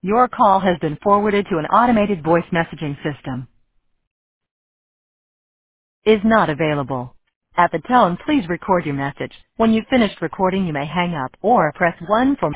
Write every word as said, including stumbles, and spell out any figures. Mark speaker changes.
Speaker 1: Your call has been forwarded to an automated voice messaging system. Is not available. At the tone, please record your message. When you've finished recording, you may hang up or press one for